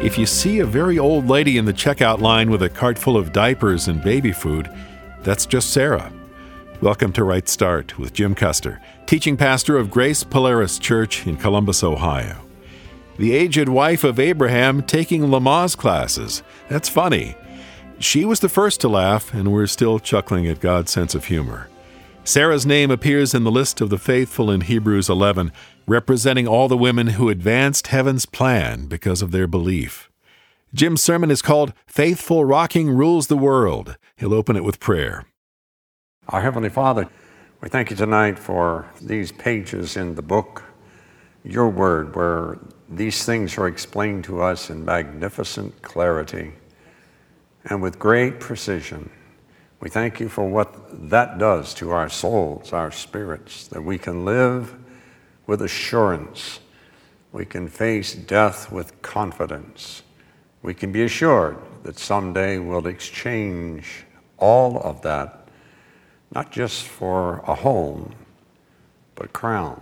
If you see a very old lady in the checkout line with a cart full of diapers and baby food, that's just Sarah. Welcome to Right Start with Jim Custer, teaching pastor of Grace Polaris Church in Columbus, Ohio. The aged wife of Abraham taking Lamaze classes. That's funny. She was the first to laugh, and we're still chuckling at God's sense of humor. Sarah's name appears in the list of the faithful in Hebrews 11, representing all the women who advanced heaven's plan because of their belief. Jim's sermon is called Faithful Rocking Rules the World. He'll open it with prayer. Our Heavenly Father, we thank you tonight for these pages in the book, your word, where these things are explained to us in magnificent clarity and with great precision. We thank you for what that does to our souls, our spirits, that we can live with assurance. We can face death with confidence. We can be assured that someday we'll exchange all of that, not just for a home, but a crown.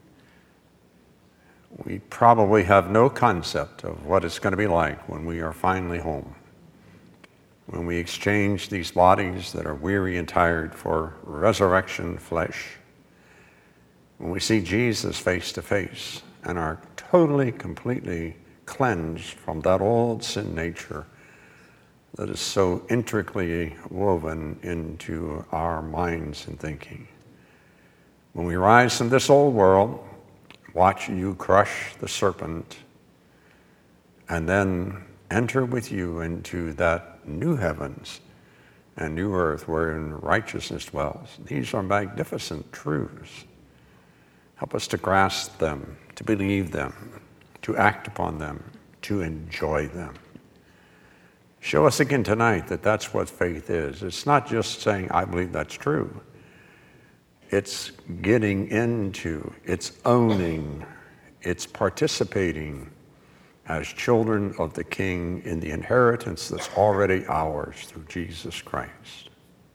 We probably have no concept of what it's going to be like when we are finally home, when we exchange these bodies that are weary and tired for resurrection flesh, when we see Jesus face to face and are totally, completely cleansed from that old sin nature that is so intricately woven into our minds and thinking. When we rise from this old world, watch you crush the serpent, and then enter with you into that new heavens and new earth wherein righteousness dwells. These are magnificent truths. Help us to grasp them, to believe them, to act upon them, to enjoy them. Show us again tonight that that's what faith is. It's not just saying, I believe that's true. It's getting into, it's owning, it's participating as children of the King in the inheritance that's already ours through Jesus Christ.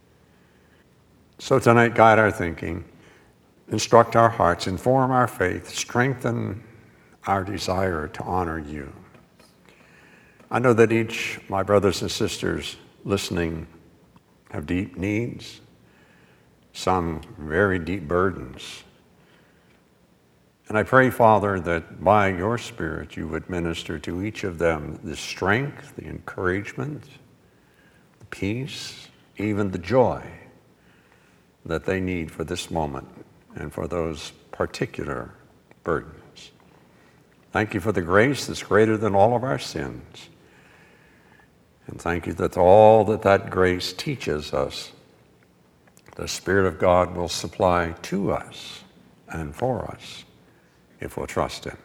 So tonight, guide our thinking, instruct our hearts, inform our faith, strengthen our desire to honor you. I know that each, my brothers and sisters listening, have deep needs, some very deep burdens. And I pray, Father, that by your Spirit you would minister to each of them the strength, the encouragement, the peace, even the joy that they need for this moment and for those particular burdens. Thank you for the grace that's greater than all of our sins. And thank you that all that grace teaches us, the Spirit of God will supply to us and for us, if we'll trust him.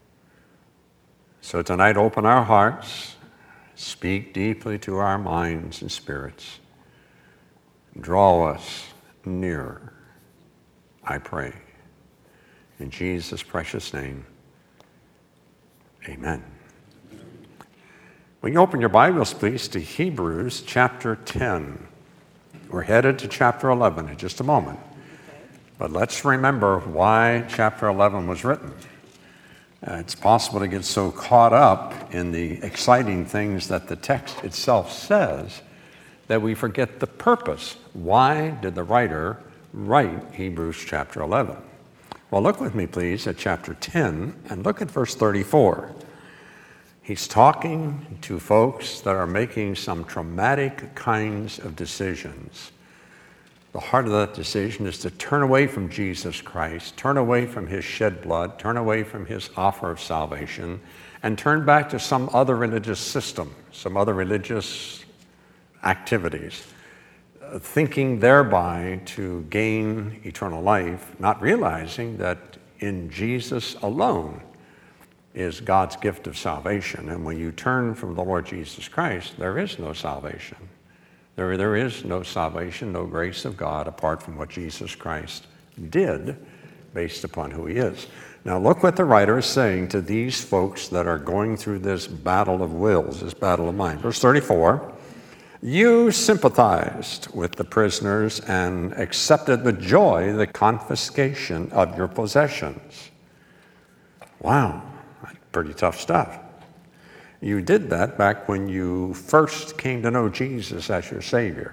So tonight, open our hearts, speak deeply to our minds and spirits. Draw us nearer, I pray. In Jesus' precious name, amen. Will you open your Bibles, please, to Hebrews chapter 10. We're headed to chapter 11 in just a moment. But let's remember why chapter 11 was written. It's possible to get so caught up in the exciting things that the text itself says that we forget the purpose. Why did the writer write Hebrews chapter 11? Well, look with me, please, at chapter 10 and look at verse 34. He's talking to folks that are making some traumatic kinds of decisions. The heart of that decision is to turn away from Jesus Christ, turn away from his shed blood, turn away from his offer of salvation, and turn back to some other religious system, some other religious activities, thinking thereby to gain eternal life, not realizing that in Jesus alone is God's gift of salvation. And when you turn from the Lord Jesus Christ, there is no salvation. There is no salvation, no grace of God apart from what Jesus Christ did based upon who he is. Now look what the writer is saying to these folks that are going through this battle of wills, this battle of mind. Verse 34, you sympathized with the prisoners and accepted the joy, the confiscation of your possessions. Wow, that's pretty tough stuff. You did that back when you first came to know Jesus as your Savior.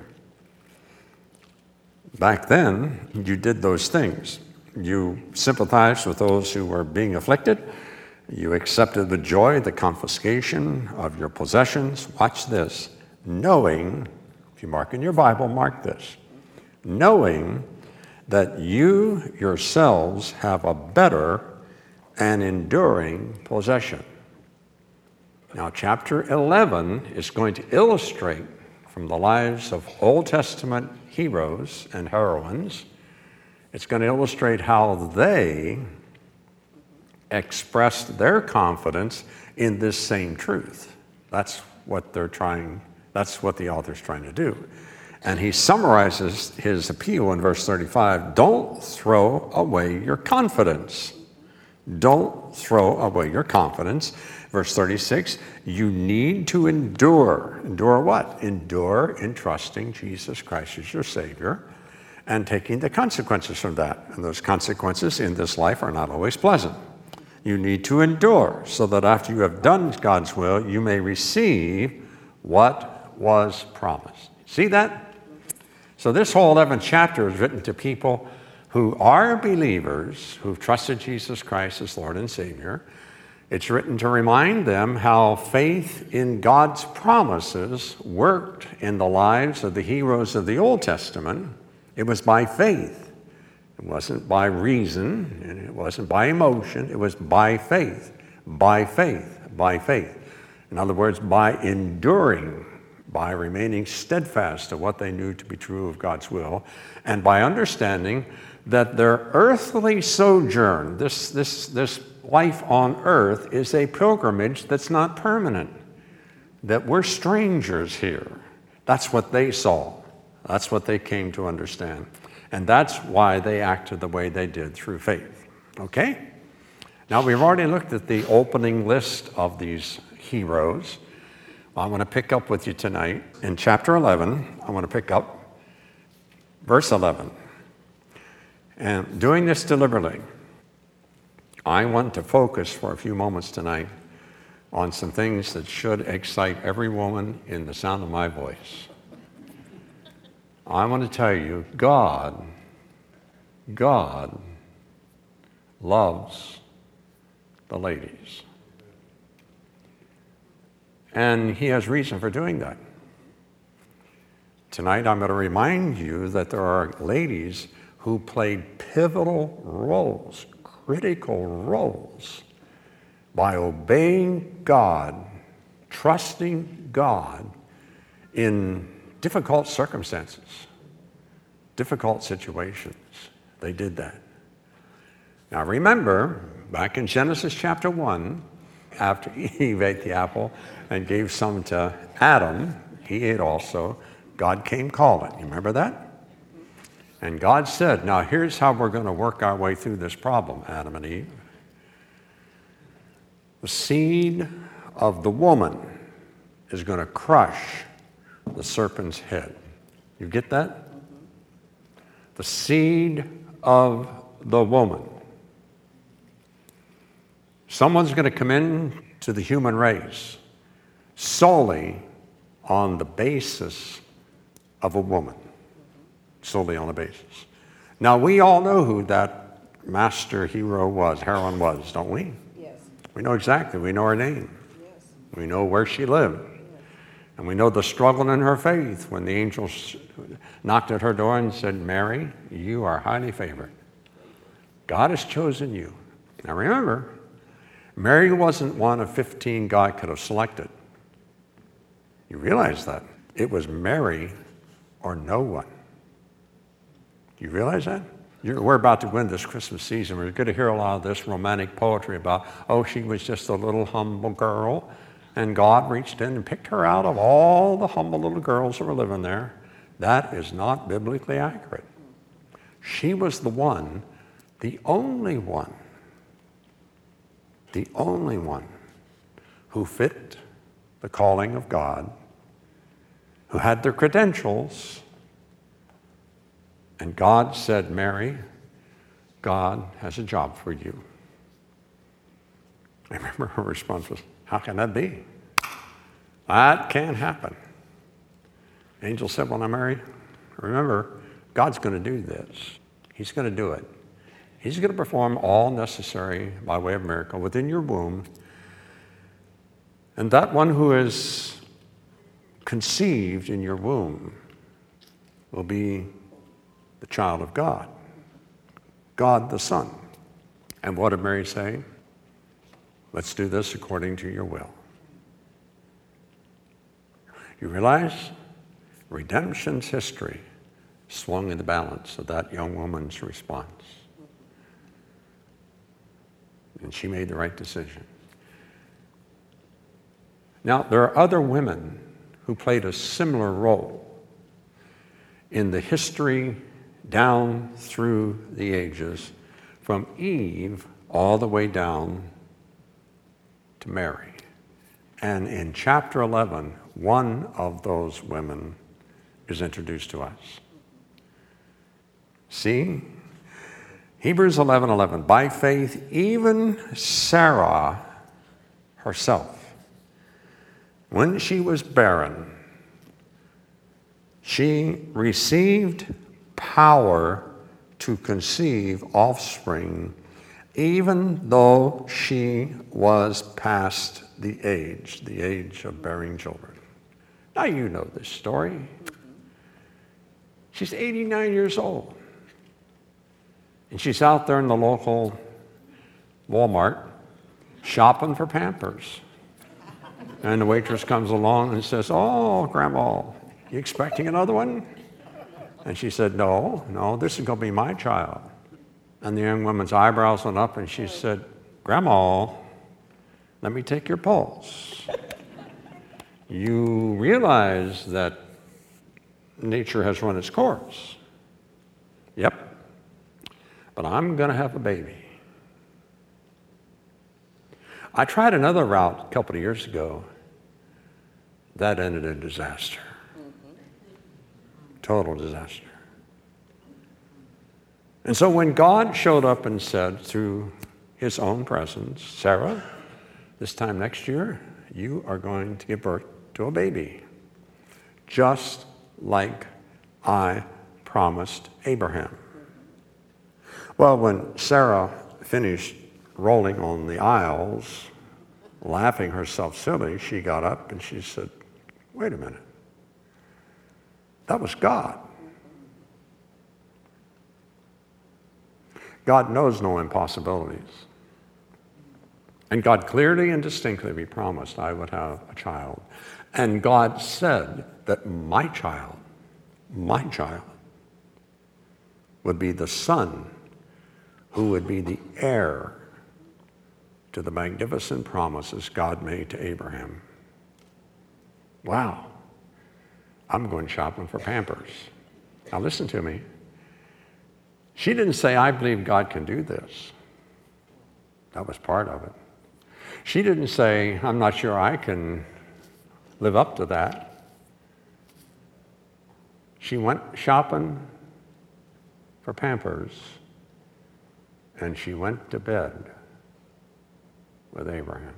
Back then, you did those things. You sympathized with those who were being afflicted. You accepted the joy, the confiscation of your possessions. Watch this. Knowing, if you mark in your Bible, mark this. Knowing that you yourselves have a better and enduring possession. Now, chapter 11 is going to illustrate from the lives of Old Testament heroes and heroines. It's going to illustrate how they expressed their confidence in this same truth. That's what the author's trying to do. And he summarizes his appeal in verse 35. Don't throw away your confidence. Don't throw away your confidence. Verse 36, you need to endure. Endure what? Endure in trusting Jesus Christ as your Savior and taking the consequences from that. And those consequences in this life are not always pleasant. You need to endure so that after you have done God's will, you may receive what was promised. See that? So this whole 11th chapter is written to people who are believers, who've trusted Jesus Christ as Lord and Savior. It's written to remind them how faith in God's promises worked in the lives of the heroes of the Old Testament. It was by faith. It wasn't by reason, and it wasn't by emotion. It was by faith, by faith, by faith. In other words, by enduring, by remaining steadfast to what they knew to be true of God's will, and by understanding that their earthly sojourn, this life on earth, is a pilgrimage that's not permanent, that we're strangers here. That's what they saw. That's what they came to understand. And that's why they acted the way they did through faith. Okay? Now, we've already looked at the opening list of these heroes. I want to pick up with you tonight in chapter 11. I want to pick up verse 11. And doing this deliberately, I want to focus for a few moments tonight on some things that should excite every woman in the sound of my voice. I want to tell you, God loves the ladies. And he has reason for doing that. Tonight I'm going to remind you that there are ladies who played pivotal roles, critical roles, by obeying God, trusting God in difficult circumstances, difficult situations. They did that. Now remember, back in Genesis chapter 1, after Eve ate the apple and gave some to Adam, he ate also, God came calling. You remember that? And God said, now here's how we're going to work our way through this problem, Adam and Eve. The seed of the woman is going to crush the serpent's head. You get that? The seed of the woman. Someone's going to come in to the human race solely on the basis of a woman. Solely on a basis. Now, we all know who that master heroine was, don't we? Yes. We know exactly. We know her name. Yes. We know where she lived. And we know the struggle in her faith when the angel knocked at her door and said, Mary, you are highly favored. God has chosen you. Now remember, Mary wasn't one of 15 God could have selected. You realize that? It was Mary or no one. Do you realize that? We're about to win this Christmas season. We're going to hear a lot of this romantic poetry about, oh, she was just a little humble girl, and God reached in and picked her out of all the humble little girls that were living there. That is not biblically accurate. She was the one, the only one who fit the calling of God, who had the credentials. And God said, Mary, God has a job for you. I remember her response was, how can that be? That can't happen. Angel said, when I marry, remember, God's going to do this. He's going to do it. He's going to perform all necessary by way of miracle within your womb. And that one who is conceived in your womb will be the child of God, God the Son. And what did Mary say? Let's do this according to your will. You realize redemption's history swung in the balance of that young woman's response. And she made the right decision. Now, there are other women who played a similar role in the history down through the ages, from Eve all the way down to Mary. And in chapter 11, one of those women is introduced to us. See? Hebrews 11:11. By faith, even Sarah herself, when she was barren, she received power to conceive offspring, even though she was past the age of bearing children. Now you know this story. She's 89 years old. And she's out there in the local Walmart shopping for Pampers. And the waitress comes along and says, "Oh, Grandma, you expecting another one?" And she said, No, this is going to be my child. And the young woman's eyebrows went up and she said, "Grandma, let me take your pulse. You realize that nature has run its course." "Yep. But I'm going to have a baby." I tried another route a couple of years ago. That ended in disaster. Total disaster. And so when God showed up and said through his own presence, "Sarah, this time next year, you are going to give birth to a baby, just like I promised Abraham." Well, when Sarah finished rolling on the aisles, laughing herself silly, she got up and she said, "Wait a minute. That was God. God knows no impossibilities. And God clearly and distinctly promised I would have a child. And God said that my child would be the son who would be the heir to the magnificent promises God made to Abraham. Wow. I'm going shopping for Pampers. Now listen to me. She didn't say, "I believe God can do this." That was part of it. She didn't say, "I'm not sure I can live up to that." She went shopping for Pampers, and she went to bed with Abraham.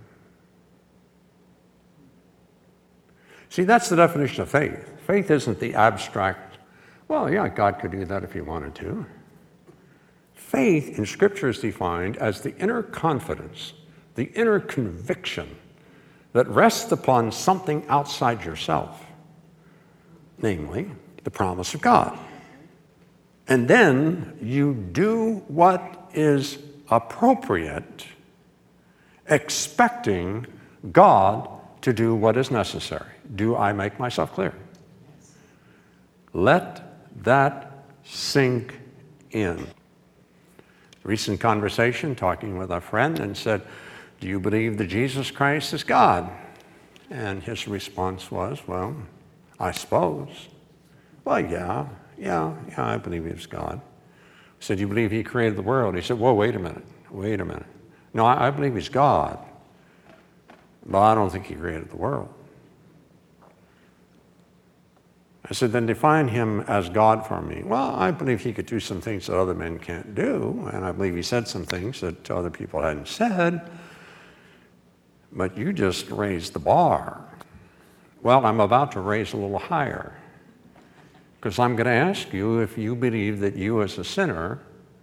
See, that's the definition of faith. Faith isn't the abstract, well, yeah, God could do that if he wanted to. Faith in Scripture is defined as the inner confidence, the inner conviction that rests upon something outside yourself, namely the promise of God. And then you do what is appropriate, expecting God to do what is necessary. Do I make myself clear? Let that sink in. Recent conversation, talking with a friend, and said, "Do you believe that Jesus Christ is God?" And his response was, "Well, I suppose." "Well, yeah, I believe he's God." I said, "You believe he created the world?" He said, "Whoa, wait a minute. No, I believe he's God, but I don't think he created the world." I said, "Then define him as God for me." "Well, I believe he could do some things that other men can't do, and I believe he said some things that other people hadn't said, but you just raised the bar." Well, I'm about to raise a little higher, because I'm going to ask you if you believe that you as a sinner,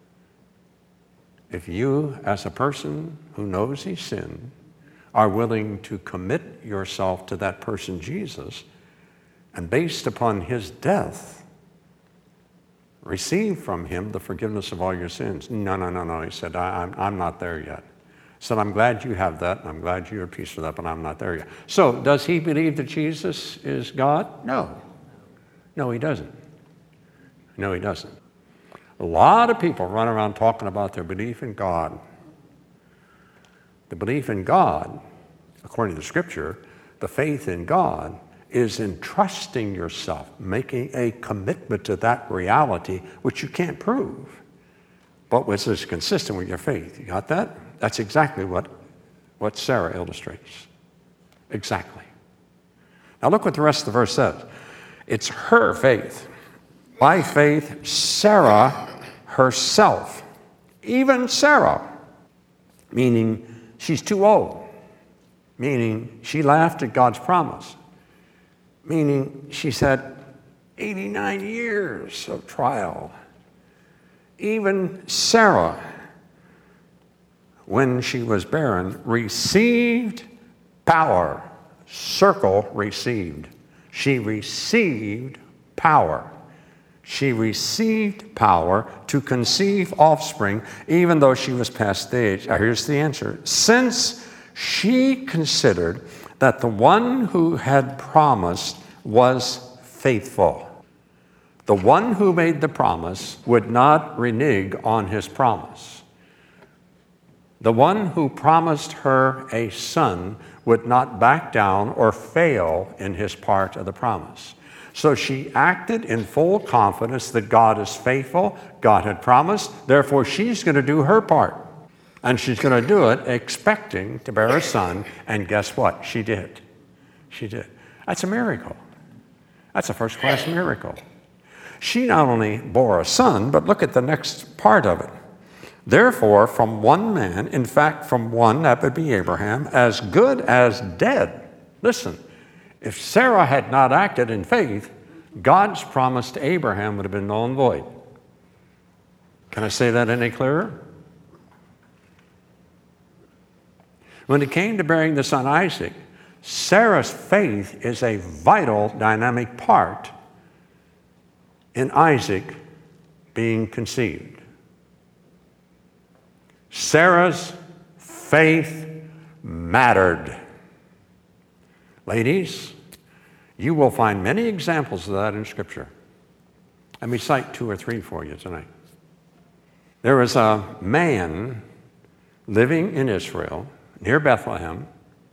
if you as a person who knows he's sinned, are willing to commit yourself to that person, Jesus, and based upon his death, receive from him the forgiveness of all your sins. No. He said, I'm not there yet. He said, I'm glad you have that, and I'm glad you're at peace with that, but I'm not there yet. So does he believe that Jesus is God? No. No, he doesn't. No, he doesn't. A lot of people run around talking about their belief in God. The belief in God, according to the Scripture, the faith in God is entrusting yourself, making a commitment to that reality which you can't prove, but which is consistent with your faith. You got that? That's exactly what Sarah illustrates. Exactly. Now look what the rest of the verse says. It's her faith. By faith, Sarah herself, even Sarah, meaning she's too old, meaning she laughed at God's promise, meaning she's had 89 years of trial. Even Sarah, when she was barren, received power. Circle received. She received power. She received power to conceive offspring, even though she was past the age. Now, here's the answer. Since she considered that the one who had promised was faithful. The one who made the promise would not renege on his promise. The one who promised her a son would not back down or fail in his part of the promise. So she acted in full confidence that God is faithful, God had promised, therefore she's going to do her part. And she's going to do it expecting to bear a son, and guess what? She did. She did. That's a miracle. That's a first-class miracle. She not only bore a son, but look at the next part of it. Therefore, from one man, in fact, from one, that would be Abraham, as good as dead. Listen, if Sarah had not acted in faith, God's promise to Abraham would have been null and void. Can I say that any clearer? When it came to bearing the son Isaac, Sarah's faith is a vital, dynamic part in Isaac being conceived. Sarah's faith mattered. Ladies, you will find many examples of that in Scripture. Let me cite 2 or 3 for you tonight. There was a man living in Israel, near Bethlehem,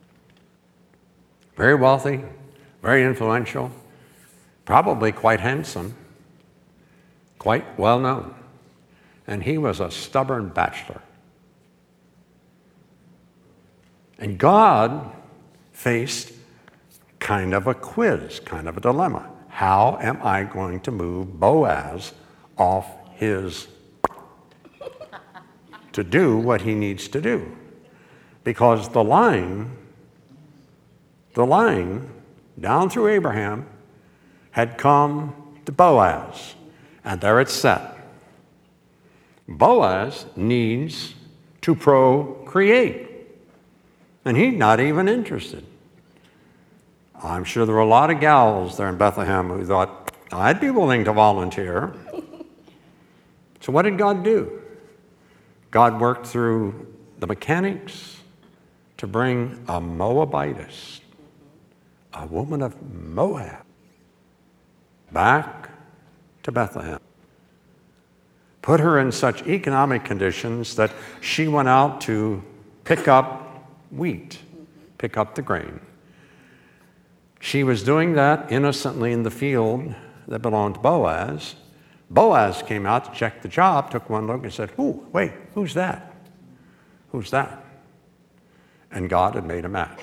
very wealthy, very influential, probably quite handsome, quite well known. And he was a stubborn bachelor. And God faced kind of a quiz, kind of a dilemma. How am I going to move Boaz off to do what he needs to do? Because the line down through Abraham had come to Boaz, and there it's set. Boaz needs to procreate, and he's not even interested. I'm sure there were a lot of gals there in Bethlehem who thought, I'd be willing to volunteer. So what did God do? God worked through the mechanics to bring a Moabitess, a woman of Moab, back to Bethlehem. Put her in such economic conditions that she went out to pick up wheat, pick up the grain. She was doing that innocently in the field that belonged to Boaz. Boaz came out to check the job, took one look and said, "Ooh, wait, who's that? Who's that?" And God had made a match.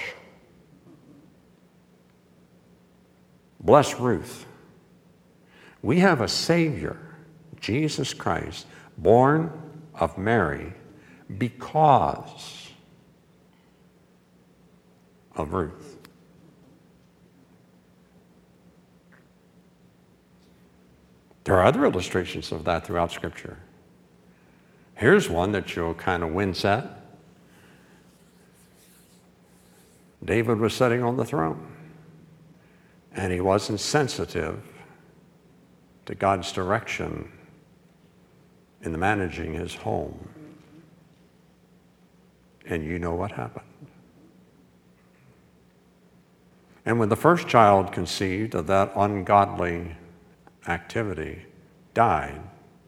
Bless Ruth. We have a Savior, Jesus Christ, born of Mary because of Ruth. There are other illustrations of that throughout Scripture. Here's one that you'll kind of wince at. David was sitting on the throne, and he wasn't sensitive to God's direction in managing his home. And you know what happened. And when the first child conceived of that ungodly activity died,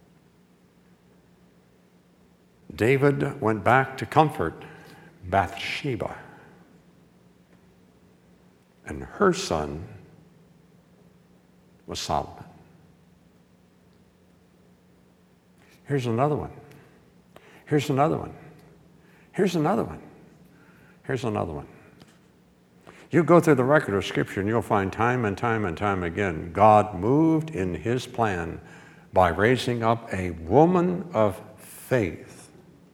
David went back to comfort Bathsheba. And her son was Solomon. Here's another one. Here's another one. Here's another one. Here's another one. You go through the record of Scripture and you'll find time and time and time again, God moved in his plan by raising up a woman of faith.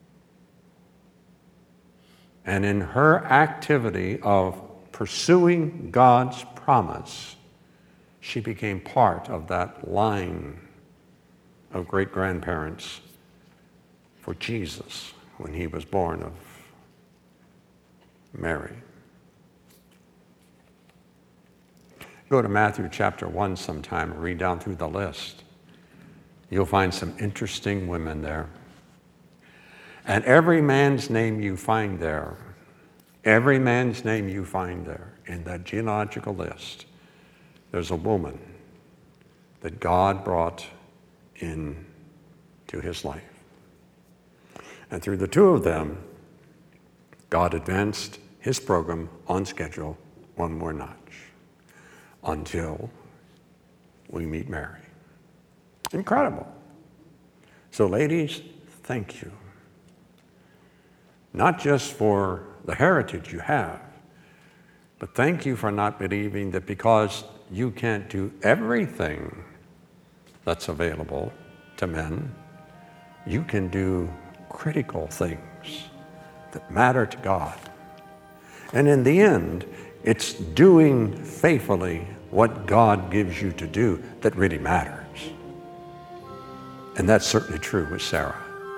And in her activity of pursuing God's promise, she became part of that line of great-grandparents for Jesus when he was born of Mary. Go to Matthew chapter 1 sometime and read down through the list. You'll find some interesting women there. And every man's name you find there, every man's name you find there in that genealogical list, there's a woman that God brought into his life. And through the two of them, God advanced his program on schedule one more notch until we meet Mary. Incredible. So ladies, thank you. Not just for the heritage you have, but thank you for not believing that because you can't do everything that's available to men, you can do critical things that matter to God. And in the end, it's doing faithfully what God gives you to do that really matters. And that's certainly true with Sarah.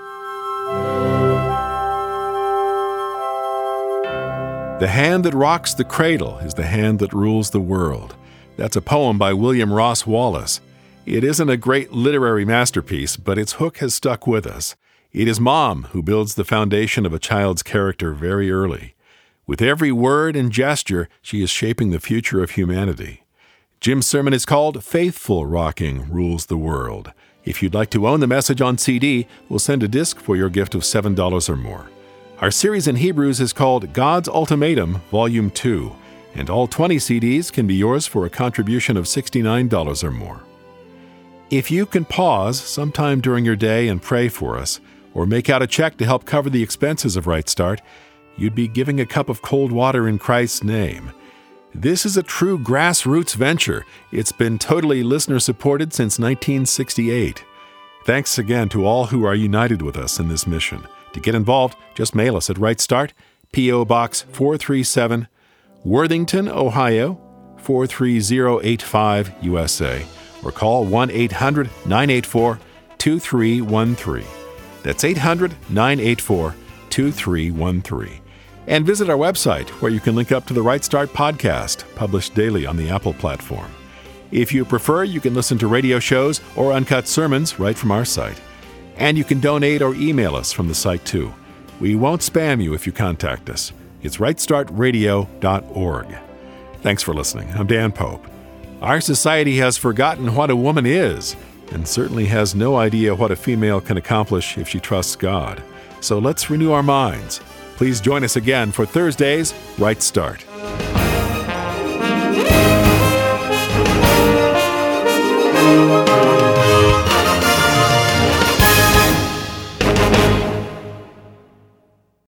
The hand that rocks the cradle is the hand that rules the world. That's a poem by William Ross Wallace. It isn't a great literary masterpiece, but its hook has stuck with us. It is Mom who builds the foundation of a child's character very early. With every word and gesture, she is shaping the future of humanity. Jim's sermon is called Faithful Rocking Rules the World. If you'd like to own the message on CD, we'll send a disc for your gift of $7 or more. Our series in Hebrews is called God's Ultimatum, Volume 2, and all 20 CDs can be yours for a contribution of $69 or more. If you can pause sometime during your day and pray for us, or make out a check to help cover the expenses of Right Start, you'd be giving a cup of cold water in Christ's name. This is a true grassroots venture. It's been totally listener-supported since 1968. Thanks again to all who are united with us in this mission. To get involved, just mail us at Right Start, P.O. Box 437, Worthington, Ohio, 43085, USA, or call 1-800-984-2313. That's 800-984-2313. And visit our website, where you can link up to the Right Start podcast, published daily on the Apple platform. If you prefer, you can listen to radio shows or uncut sermons right from our site. And you can donate or email us from the site too. We won't spam you if you contact us. It's rightstartradio.org. Thanks for listening. I'm Dan Pope. Our society has forgotten what a woman is, and certainly has no idea what a female can accomplish if she trusts God. So let's renew our minds. Please join us again for Thursday's Right Start.